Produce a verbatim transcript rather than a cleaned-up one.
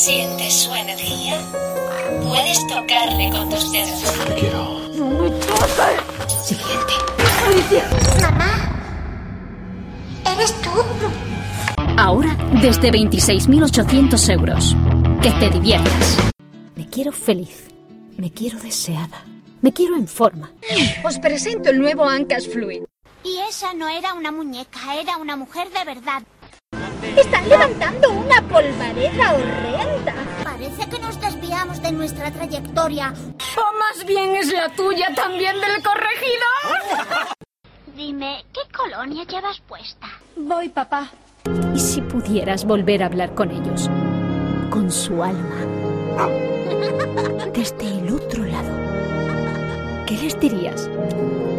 ¿Sientes su energía? Puedes tocarle con tus dedos. Te quiero. ¡No me toques! Siguiente. ¡Alicia! Mamá, ¿eres tú? Ahora, desde veintiséis mil ochocientos euros. Que te diviertas. Me quiero feliz. Me quiero deseada. Me quiero en forma. Os presento el nuevo Ancash Fluid. Y esa no era una muñeca, era una mujer de verdad. Están levantando una polvareda horrenda. Parece que nos desviamos de nuestra trayectoria. O más bien es la tuya también del corregidor. Dime, ¿qué colonia llevas puesta? Voy, papá. ¿Y si pudieras volver a hablar con ellos? Con su alma. Desde el otro lado. ¿Qué les dirías?